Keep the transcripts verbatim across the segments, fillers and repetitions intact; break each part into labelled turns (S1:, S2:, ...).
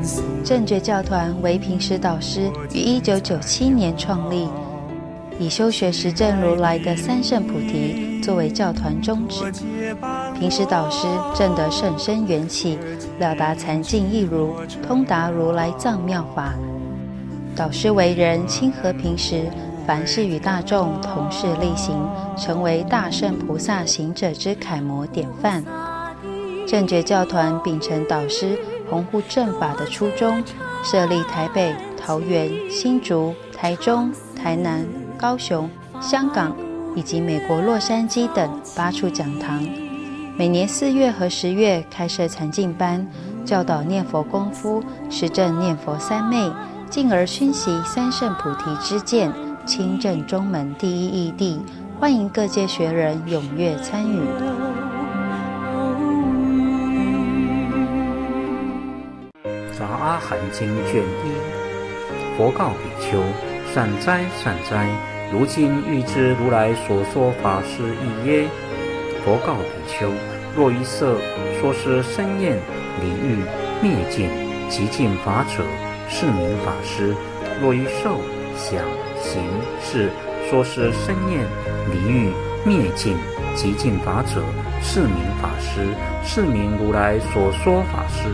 S1: 正觉教团为平时导师于一九九七年创立，以修学实证如来的三圣菩提作为教团宗旨。平时导师证得甚深缘起，了达禅境义如，通达如来藏妙法。导师为人亲和平时，凡事与大众同事力行，成为大圣菩萨行者之楷模典范。正觉教团秉承导师弘护正法的初衷，设立台北、桃园、新竹、台中、台南、高雄、香港以及美国洛杉矶等八处讲堂，每年四月和十月开设禅净班，教导念佛功夫，实证念佛三昧，进而熏习三圣菩提之见，亲证中门第一义谛，欢迎各界学人踊跃参与。
S2: 杂阿含经卷一，佛告比丘：善哉善哉，如今欲知如来所说法是义耶？佛告比丘：若于色说是生厌离欲灭尽极尽法者，是名法师；若于受想行识说是生厌离欲灭尽极尽法者，是名法师，是名如来所说法师。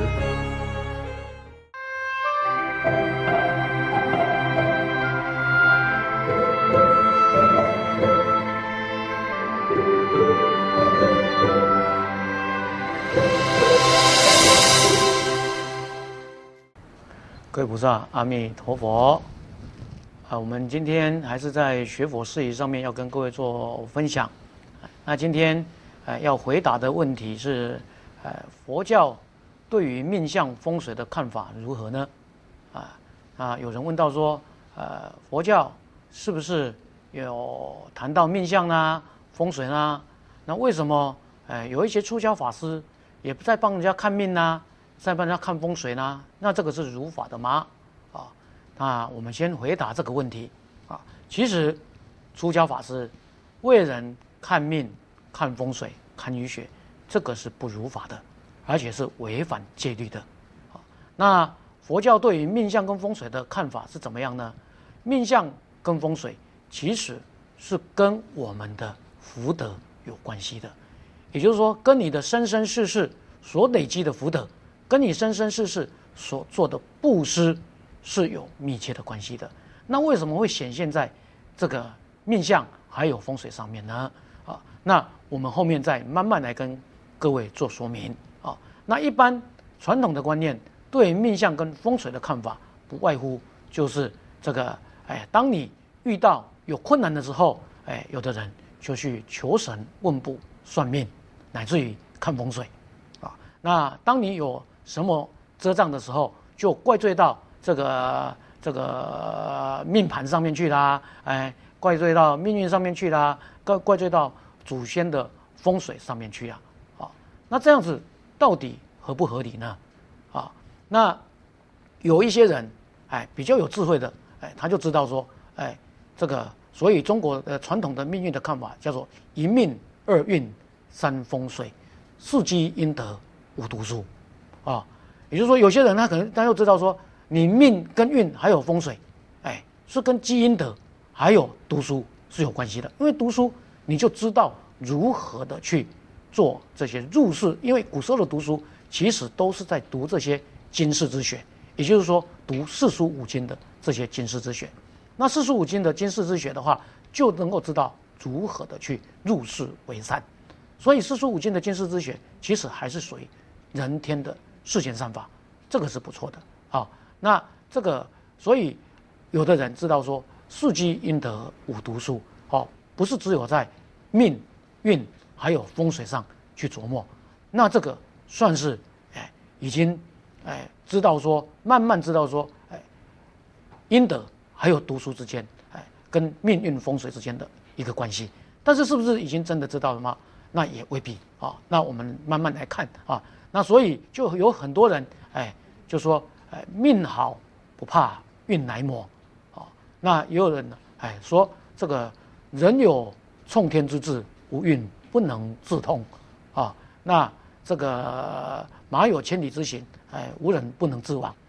S3: 各位菩萨，阿弥陀佛！啊，我们今天还是在学佛事宜上面要跟各位做分享。那今天呃要回答的问题是，呃，佛教对于命相风水的看法如何呢？啊啊，有人问到说，呃，佛教是不是有谈到命相呢、风水呢？那为什么呃有一些出家法师也不再帮人家看命呢？再帮人家看风水呢？那这个是如法的吗？啊，那我们先回答这个问题啊。其实，出家法师为人看命、看风水、看医学，这个是不如法的，而且是违反戒律的。啊，那佛教对于命相跟风水的看法是怎么样呢？命相跟风水其实是跟我们的福德有关系的，也就是说，跟你的生生世世所累积的福德，跟你生生世世所做的布施是有密切的关系的。那为什么会显现在这个命相还有风水上面呢？啊，那我们后面再慢慢来跟各位做说明啊。那一般传统的观念对命相跟风水的看法，不外乎就是这个，哎，当你遇到有困难的时候，哎，有的人就去求神问卜、算命，乃至于看风水啊。那当你有什么遮障的时候，就怪罪到这个这个命盘上面去啦，哎，怪罪到命运上面去啦，怪怪罪到祖先的风水上面去啊，啊，那这样子到底合不合理呢？啊，那有一些人，哎，比较有智慧的，哎，他就知道说，哎，这个，所以中国的传统的命运的看法叫做一命二运三风水，四积阴德五读书。啊，也就是说，有些人他可能他又知道说，你命跟运还有风水，哎，是跟积阴德还有读书是有关系的。因为读书，你就知道如何的去做这些入世。因为古时候的读书，其实都是在读这些经世之学，也就是说，读四书五经的这些经世之学。那四书五经的经世之学的话，就能够知道如何的去入世为善。所以，四书五经的经世之学，其实还是属于人天的世间善法，这个是不错的啊。那这个，所以有的人知道说，四积阴德五读书，哦，不是只有在命运还有风水上去琢磨，那这个算是哎已经哎知道说，慢慢知道说，哎阴德还有读书之间，哎跟命运风水之间的一个关系。但是是不是已经真的知道了吗？那也未必啊。那我们慢慢来看啊。那所以就有很多人，哎，就说，哎，命好不怕运来磨，啊，那也有人呢，哎，说这个人有冲天之志，无运不能自通，啊，那这个马有千里之行，哎，无人不能自往，啊，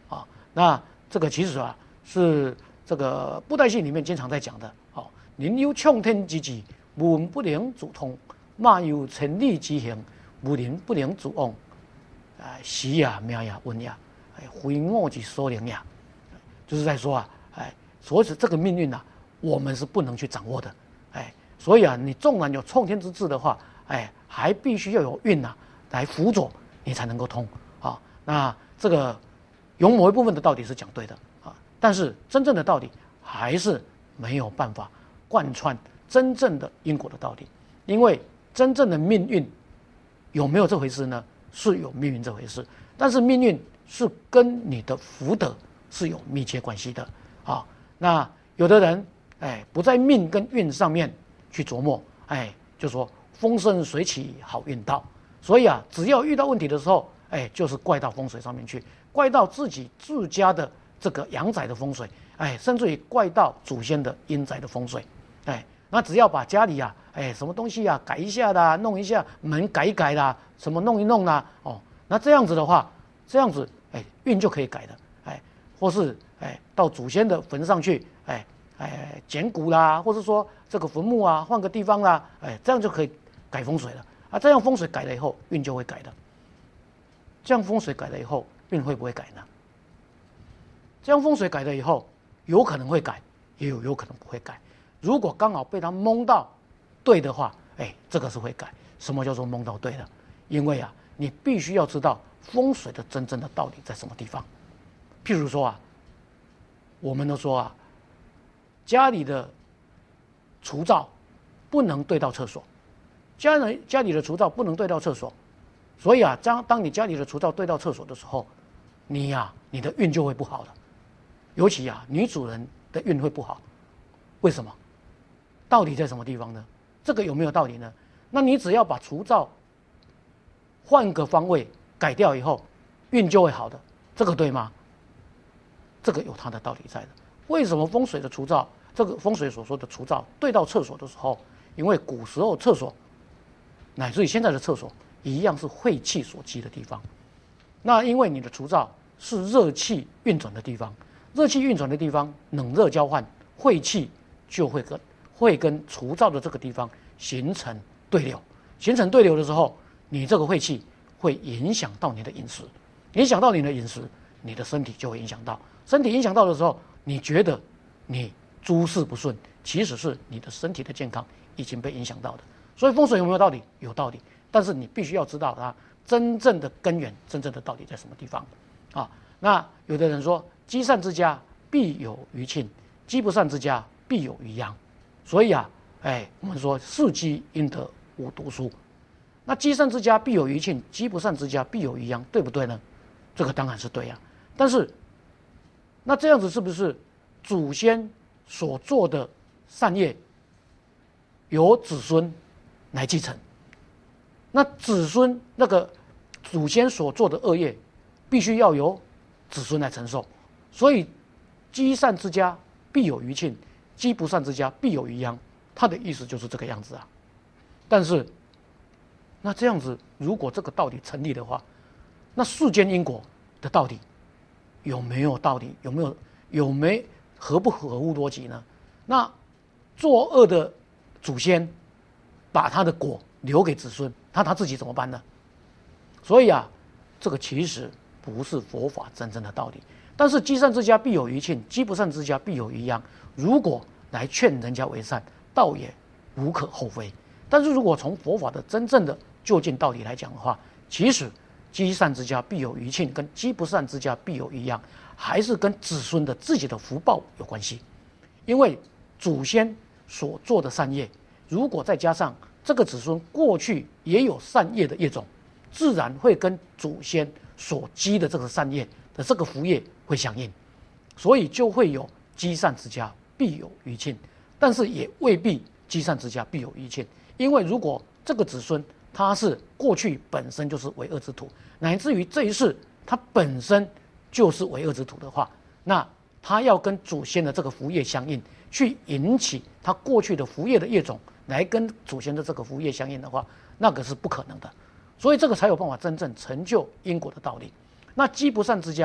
S3: 那这个其实啊是这个布袋戏里面经常在讲的。哦，人有冲天之志，文不能自通；马有千里之行，无人不能自往。啊，时呀命呀运呀，哎，非我之所能呀。就是在说啊，哎，所以这个命运啊，我们是不能去掌握的。哎，所以啊，你纵然有冲天之志的话，哎，还必须要有运呐、啊、来辅佐，你才能够通啊。那这个有某一部分的道理是讲对的啊，但是真正的道理还是没有办法贯穿真正的因果的道理，因为真正的命运有没有这回事呢？是有命运这回事，但是命运是跟你的福德是有密切关系的啊。那有的人哎不在命跟运上面去琢磨，哎就说风生水起好运到，所以啊只要遇到问题的时候，哎就是怪到风水上面去，怪到自己自家的这个阳宅的风水，哎甚至于怪到祖先的阴宅的风水，哎那只要把家里啊哎什么东西啊改一下啦，弄一下门改一改啦，什么弄一弄啦，哦那这样子的话，这样子哎运就可以改的，哎或是哎到祖先的坟上去，哎哎捡骨啦，或是说这个坟墓啊换个地方啦，哎这样就可以改风水了啊。这样风水改了以后，运就会改的。这样风水改了以后，运会不会改呢？这样风水改了以后，有可能会改，也有有可能不会改。如果刚好被他蒙到对的话，哎，这个是会改。什么叫做蒙到对的？因为啊，你必须要知道风水的真正的道理在什么地方。譬如说啊，我们都说啊，家里的除灶不能对到厕所，家人家里的除灶不能对到厕所，所以啊，当当你家里的除灶对到厕所的时候，你呀、啊，你的运就会不好了。尤其啊，女主人的运会不好，为什么？道理在什么地方呢？这个有没有道理呢？那你只要把除灶换个方位改掉以后，运就会好的，这个对吗？这个有它的道理在的。为什么风水的除灶，这个风水所说的除灶对到厕所的时候，因为古时候厕所乃至于现在的厕所一样是晦气所积的地方，那因为你的除灶是热气运转的地方，热气运转的地方冷热交换，晦气就会跟会跟除灶的这个地方形成对流，形成对流的时候，你这个晦气会影响到你的饮食，影响到你的饮食，你的身体就会影响到，身体影响到的时候，你觉得你诸事不顺，其实是你的身体的健康已经被影响到的。所以风水有没有道理？有道理，但是你必须要知道它真正的根源，真正的道理在什么地方啊？那有的人说，积善之家必有余庆，积不善之家必有余殃。所以啊，哎，我们说世积阴德无读书，那积善之家必有余庆，积不善之家必有余殃，对不对呢？这个当然是对呀、啊。但是，那这样子是不是祖先所做的善业由子孙来继承？那子孙那个祖先所做的恶业，必须要由子孙来承受。所以，积善之家必有余庆，积不善之家必有余殃。他的意思就是这个样子啊。但是，那这样子，如果这个道理成立的话，那世间因果的道理有没有道理？有没有有没合不合乎逻辑呢？那作恶的祖先把他的果留给子孙，那他自己怎么办呢？所以啊，这个其实不是佛法真正的道理。但是积善之家必有余庆，积不善之家必有余殃。如果来劝人家为善，倒也无可厚非。但是如果从佛法的真正的究竟道理来讲的话，其实积善之家必有余庆，跟积不善之家必有余殃，还是跟子孙的自己的福报有关系。因为祖先所做的善业，如果再加上这个子孙过去也有善业的业种，自然会跟祖先所积的这个善业的这个福业会相应，所以就会有积善之家必有余庆，但是也未必积善之家必有余庆。因为如果这个子孙他是过去本身就是为恶之土，乃至于这一世他本身就是为恶之土的话，那他要跟祖先的这个福业相应，去引起他过去的福业的业种来跟祖先的这个福业相应的话，那个是不可能的。所以这个才有办法真正成就因果的道理。那积不善之家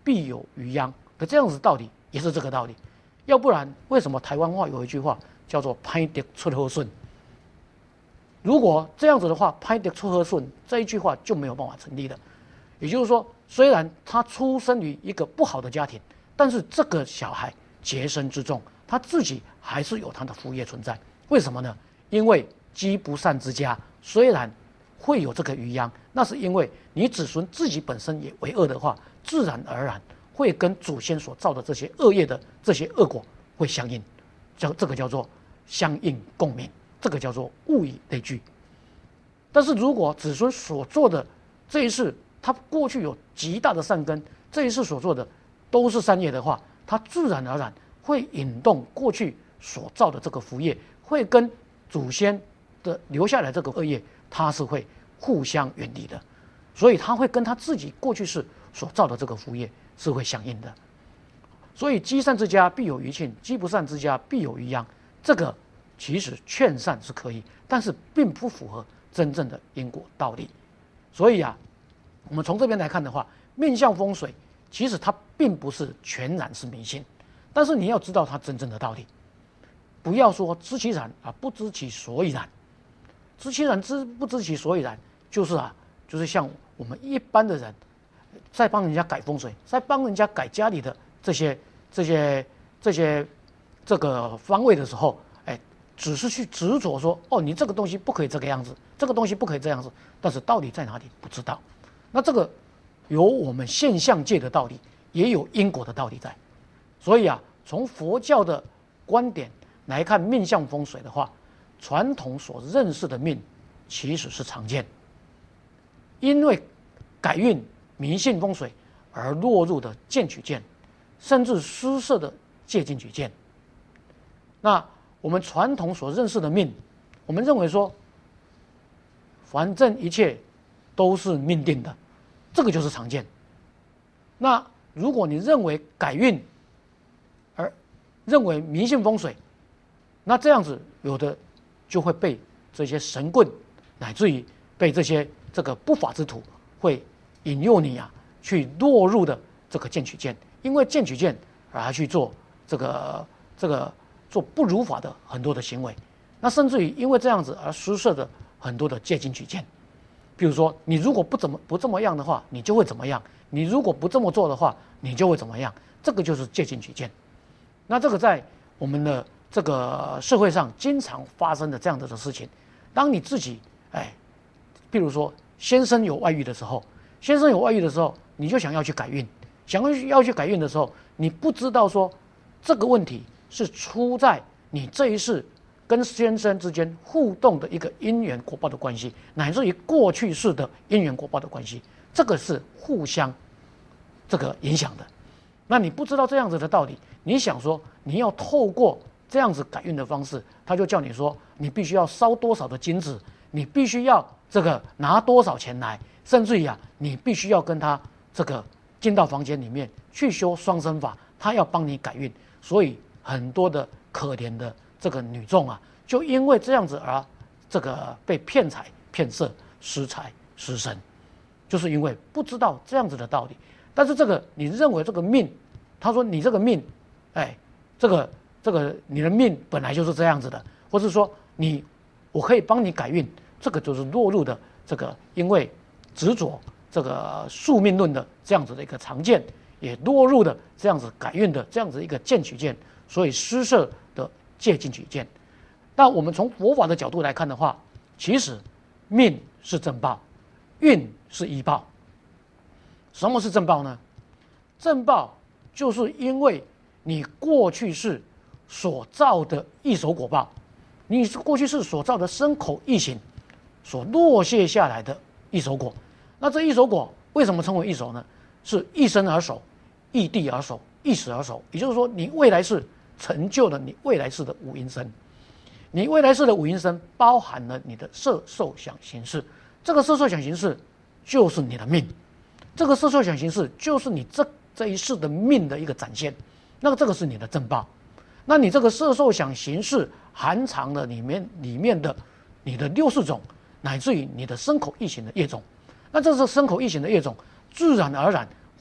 S3: 必有余殃的这样子道理，也是这个道理。要不然，为什么台湾话有一句话叫做“歹得出好顺”？如果这样子的话，“歹得出好顺”这一句话就没有办法成立了。也就是说，虽然他出生于一个不好的家庭，但是这个小孩洁身自重，他自己还是有他的福业存在。为什么呢？因为积不善之家，虽然会有这个余殃，那是因为你子孙自己本身也为恶的话，自然而然会跟祖先所造的这些恶业的这些恶果会相应，叫这个叫做相应共鸣，这个叫做物以类聚。但是如果子孙所做的这一世，他过去有极大的善根，这一世所做的都是善业的话，他自然而然会引动过去所造的这个福业，会跟祖先的留下来这个恶业，它是会互相远离的，所以他会跟他自己过去世所造的这个福业是会相应的。所以积善之家必有余庆，积不善之家必有余殃。这个其实劝善是可以，但是并不符合真正的因果道理。所以啊，我们从这边来看的话，命相风水其实它并不是全然是迷信，但是你要知道它真正的道理，不要说知其然啊，不知其所以然。知其然知不知其所以然，就是啊，就是像我们一般的人，在帮人家改风水，在帮人家改家里的这些这些这些这个方位的时候，哎，只是去执着说，哦，你这个东西不可以这个样子，这个东西不可以这样子，但是道理在哪里不知道。那这个有我们现象界的道理，也有因果的道理在。所以啊，从佛教的观点来看命相风水的话，传统所认识的命其实是常见，因为改运迷信风水而落入的见取见，甚至施设的借进取见。那我们传统所认识的命，我们认为说，反正一切都是命定的，这个就是常见。那如果你认为改运而认为迷信风水，那这样子有的就会被这些神棍，乃至于被这些这个不法之徒会引诱你啊，去落入的这个见取见，因为见取见而去做这个这个做不如法的很多的行为，那甚至于因为这样子而施设的很多的借进取见。比如说，你如果不怎么不这么样的话，你就会怎么样；你如果不这么做的话，你就会怎么样。这个就是借进取见。那这个在我们的这个社会上经常发生的这样子的事情。当你自己哎，譬如说先生有外遇的时候，先生有外遇的时候，你就想要去改运，想要要去改运的时候，你不知道说这个问题是出在你这一世跟先生之间互动的一个因缘果报的关系，乃至于过去世的因缘果报的关系，这个是互相这个影响的。那你不知道这样子的道理，你想说你要透过这样子改运的方式，他就叫你说你必须要烧多少的金子，你必须要这个拿多少钱来，甚至于啊，你必须要跟他这个进到房间里面去修双生法，他要帮你改运。所以很多的可怜的这个女众啊，就因为这样子而这个被骗财骗色失财失身，就是因为不知道这样子的道理。但是这个你认为这个命，他说你这个命，哎，这个这个你的命本来就是这样子的，或是说你我可以帮你改运，这个就是落入的这个因为执着这个宿命论的这样子的一个常见，也落入的这样子改运的这样子一个见取见，所以施设的借进取见。那我们从佛法的角度来看的话，其实命是正报，运是依报。什么是正报呢？正报就是因为你过去世所造的一手果报，你过去世所造的身口意行所落谢下来的一手果。那这一手果为什么称为一手呢？是一生而熟，异地而熟，一时而熟。也就是说，你未来世成就了你未来世的五阴身，你未来世的五阴身包含了你的色受想行识，这个色受想行识就是你的命，这个色受想行识就是你这这一世的命的一个展现，那个这个是你的正报。那你这个色受想行识含藏了里面里面的你的六识种，乃至于你的身口意行的业种，那这是身口意行的业种，自然而然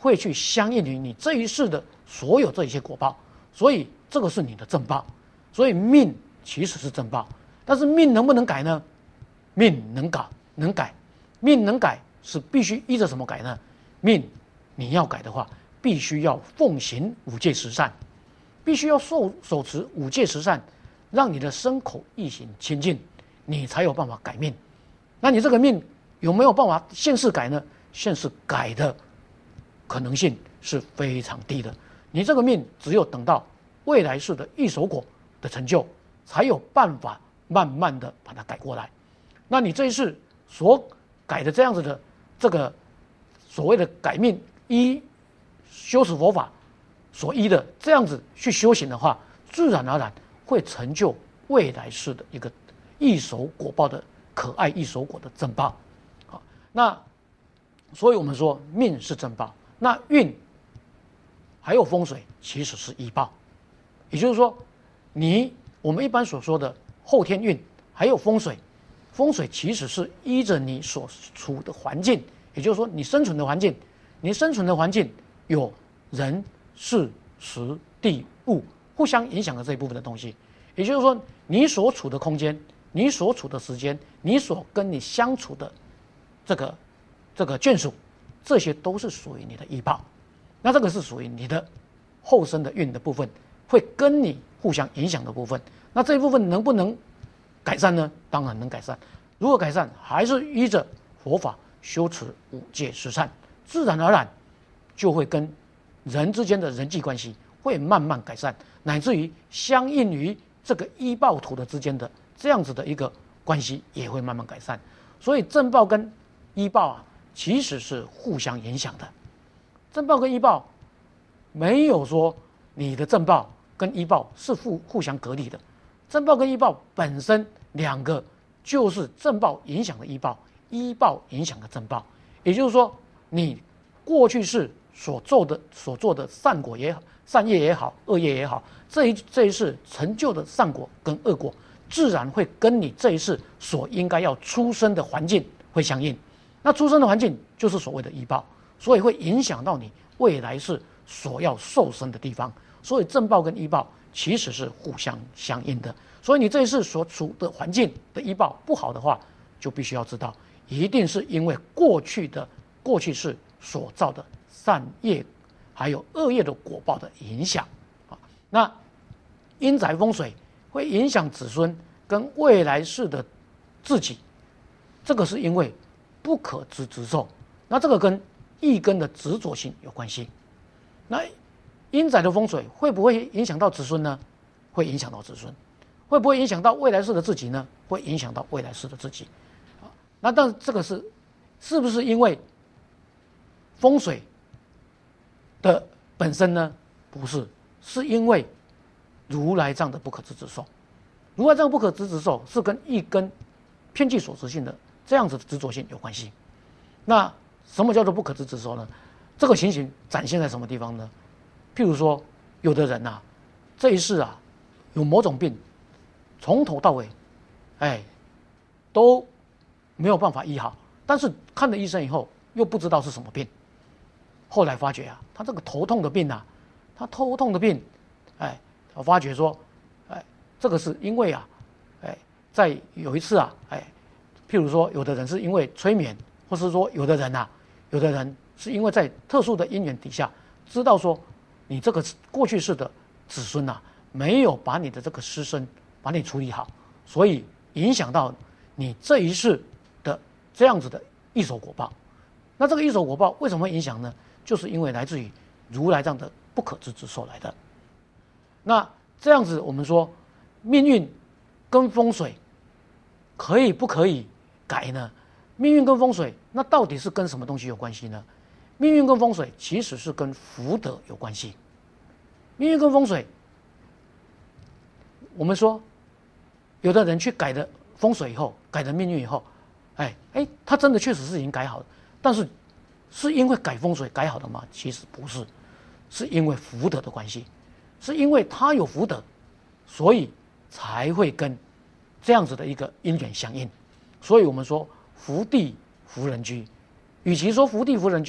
S3: 会去相应于你这一世的所有这一些果报，所以这个是你的正报。所以命其实是正报，但是命能不能改呢？命能改，能改。命能改是必须依着什么改呢？命你要改的话，必须要奉行五戒十善，必须要受手持五戒十善，让你的身口意行清净，你才有办法改命。那你这个命有没有办法现世改呢？现世改的可能性是非常低的。你这个命只有等到未来世的异熟果的成就，才有办法慢慢的把它改过来。那你这一世所改的这样子的这个所谓的改命，依修持佛法所依的这样子去修行的话，自然而然会成就未来世的一个异熟果报的可爱异熟果的正报。好，那所以我们说命是正报，那运还有风水其实是依报。也就是说，你我们一般所说的后天运还有风水，风水其实是依着你所处的环境，也就是说你生存的环境，你生存的环境有人事时地物互相影响的这一部分的东西。也就是说，你所处的空间，你所处的时间，你所跟你相处的这个这个眷属，这些都是属于你的依报。那这个是属于你的后生的运的部分，会跟你互相影响的部分。那这一部分能不能改善呢？当然能改善。如何改善？还是依着佛法修持五戒十善，自然而然就会跟人之间的人际关系会慢慢改善，乃至于相应于这个依报图的之间的这样子的一个关系也会慢慢改善。所以正报跟依报啊，其实是互相影响的。正报跟依报没有说你的正报跟依报是互互相隔离的，正报跟依报本身两个就是正报影响的依报，依报影响的正报。也就是说，你过去世所做的所做的善果也好，善业也好，恶业也好，这一这一世成就的善果跟恶果，自然会跟你这一世所应该要出生的环境会相应。那出生的环境就是所谓的依报，所以会影响到你未来世所要受生的地方。所以正报跟依报其实是互相相应的。所以你这一世所处的环境的依报不好的话，就必须要知道，一定是因为过去的过去世所造的善业还有恶业的果报的影响啊。那阴宅风水会影响子孙跟未来世的自己，这个是因为不可知之受。那这个跟意根的执着性有关系。那阴宅的风水会不会影响到子孙呢？会影响到子孙。会不会影响到未来世的自己呢？会影响到未来世的自己。那但这个是是不是因为风水的本身呢？不是，是因为如来藏的不可知之受。如来藏不可知之受是跟一根偏见所执性的这样子的执着性有关系。那什么叫做不可知之受呢？这个情形展现在什么地方呢？譬如说，有的人啊，这一世啊有某种病，从头到尾，哎，都没有办法医好，但是看了医生以后又不知道是什么病。后来发觉啊，他这个头痛的病啊，他头痛的病，哎，我发觉说，哎，这个是因为啊，哎，在有一次啊，哎，譬如说，有的人是因为催眠，或是说有的人啊，有的人是因为在特殊的因缘底下，知道说你这个过去世的子孙啊，没有把你的这个尸身把你处理好，所以影响到你这一世的这样子的异熟果报。那这个异熟果报为什么会影响呢？就是因为来自于如来藏的不可知之受来的。那这样子我们说命运跟风水可以不可以改呢？命运跟风水那到底是跟什么东西有关系呢？命运跟风水其实是跟福德有关系。命运跟风水，我们说有的人去改的风水以后，改的命运以后，哎哎，他真的确实是已经改好了，但是是因为改风水改好的吗？其实不是，是因为福德的关系，是因为他有福德，所以才会跟这样子的一个因缘相应。所以我们说福地福人居，与其说福地福人居，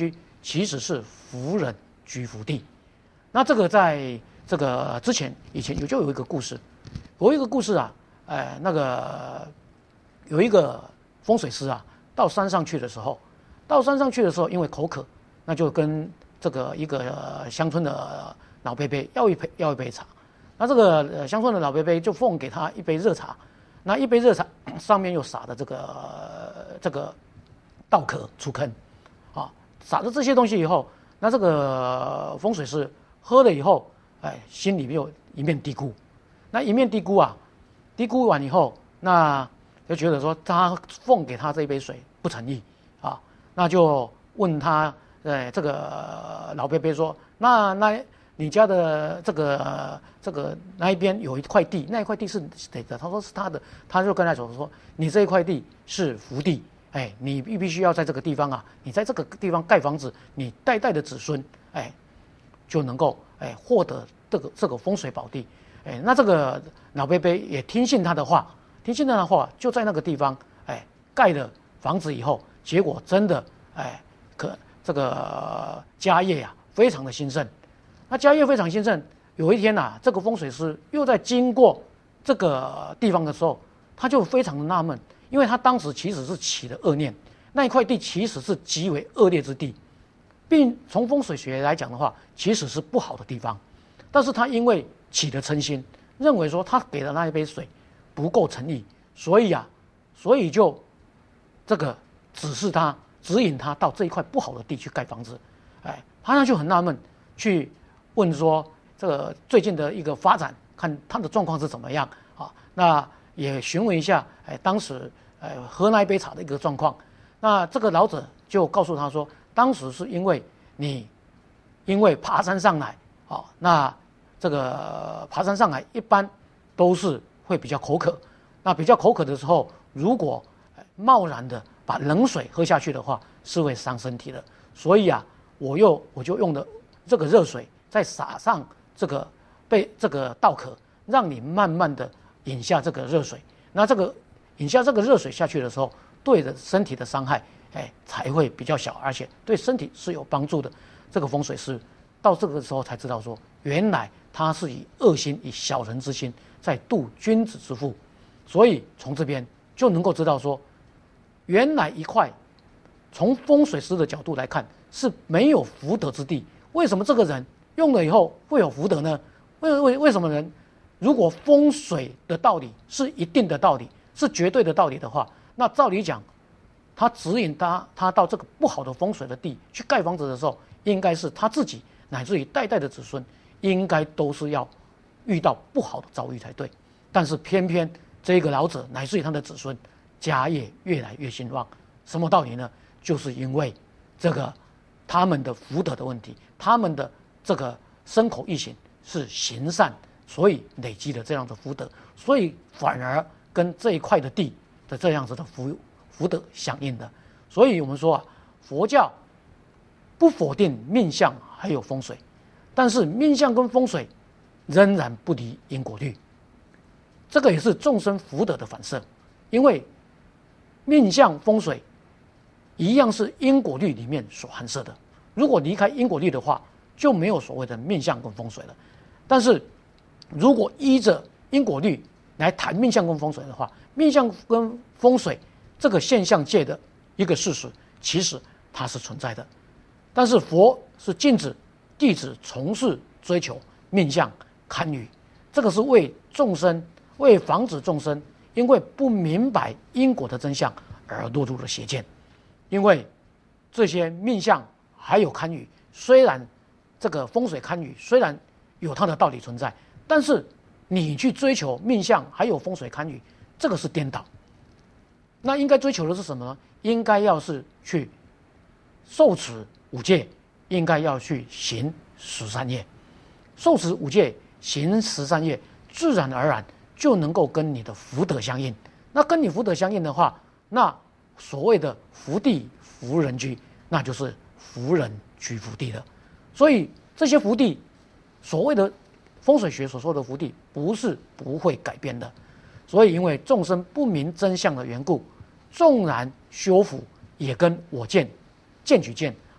S3: 其实是福人居福地。那这个在这个之前以前有就有一个故事，有一个故事啊，呃，那个有一个风水师啊，到山上去的时候，到山上去的时候，因为口渴，那就跟这个一个、呃、乡村的老伯伯要一杯要一杯茶。那这个、呃、乡村的老伯伯就奉给他一杯热茶，那一杯热茶上面又撒的这个、呃、这个稻壳出坑，啊，撒了这些东西以后，那这个风水师喝了以后，哎，心里面有一面嘀咕，那一面嘀咕啊，嘀咕完以后，那就觉得说他奉给他这一杯水不诚意啊，那就问他，呃，这个老伯伯说，那那你家的这个这个那一边有一块地，那一块地是谁的？他说是他的，他就跟他说说，你这一块地是福地，哎，你必必须要在这个地方啊，你在这个地方盖房子，你代代的子孙，哎，就能够哎获得这个这个风水宝地，哎，那这个老伯伯也听信他的话，听信他的话，就在那个地方哎盖了房子以后，结果真的哎可这个家业呀、啊、非常的兴盛。那家业非常兴盛，有一天呐、啊，这个风水师又在经过这个地方的时候，他就非常的纳闷，因为他当时其实是起了恶念，那一块地其实是极为恶劣之地，并从风水学来讲的话，其实是不好的地方，但是他因为起了嗔心，认为说他给的那一杯水不够诚意，所以啊，所以就这个指示他，指引他到这一块不好的地去盖房子，哎，他就很纳闷，去问说这个最近的一个发展，看他的状况是怎么样啊？那也询问一下，哎，当时哎喝那一杯茶的一个状况。那这个老者就告诉他说，当时是因为你因为爬山上来啊，那这个爬山上来一般都是会比较口渴，那比较口渴的时候，如果贸然的把冷水喝下去的话，是会伤身体的。所以啊，我又我就用的这个热水。再撒上这个被这个稻壳，让你慢慢的饮下这个热水。那这个饮下这个热水下去的时候，对的身体的伤害，哎，才会比较小，而且对身体是有帮助的。这个风水师到这个时候才知道说，原来他是以恶心、以小人之心在度君子之腹。所以从这边就能够知道说，原来一块从风水师的角度来看是没有福德之地。为什么这个人用了以后会有福德呢？为为为什么人？如果风水的道理是一定的道理，是绝对的道理的话，那照理讲，他指引他他到这个不好的风水的地去盖房子的时候，应该是他自己乃至于代代的子孙，应该都是要遇到不好的遭遇才对。但是偏偏这个老者乃至于他的子孙，家业越来越兴旺，什么道理呢？就是因为这个他们的福德的问题，他们的这个身口意行是行善，所以累积了这样的福德，所以反而跟这一块的地的这样子的福福德相应的。所以我们说啊，佛教不否定命相还有风水，但是命相跟风水仍然不离因果律，这个也是众生福德的反射。因为命相风水一样是因果律里面所含摄的，如果离开因果律的话，就没有所谓的命相跟风水了。但是如果依着因果律来谈命相跟风水的话，命相跟风水这个现象界的一个事实，其实它是存在的。但是佛是禁止弟子从事追求命相堪舆，这个是为众生，为防止众生因为不明白因果的真相而落入了邪见。因为这些命相还有堪舆，虽然这个风水堪舆虽然有它的道理存在，但是你去追求命相还有风水堪舆，这个是颠倒。那应该追求的是什么呢？应该要是去受持五戒，应该要去行十善业。受持五戒，行十善业，自然而然就能够跟你的福德相应。那跟你福德相应的话，那所谓的福地福人居，那就是福人居福地了。所以这些福地，所谓的风水学所说的福地，不是不会改变的。所以因为众生不明真相的缘故，纵然修福也跟我见、见取见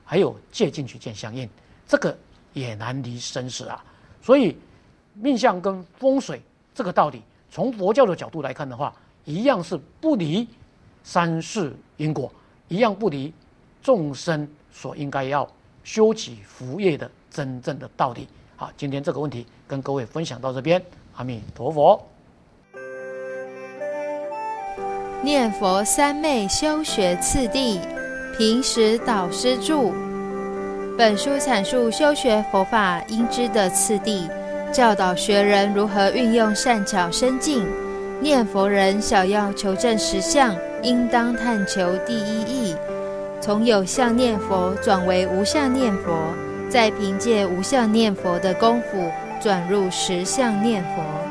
S3: 还有借境去见相应，这个也难离生死啊。所以命相跟风水这个道理，从佛教的角度来看的话，一样是不离三世因果，一样不离众生所应该要修起福业的真正的道理。好，今天这个问题跟各位分享到这边，阿弥陀佛。
S1: 念佛三昧修学次第，平时导师著。本书阐述修学佛法应知的次第，教导学人如何运用善巧深进。念佛人想要求证实相，应当探求第一义，从有相念佛转为无相念佛，再凭借无相念佛的功夫转入实相念佛。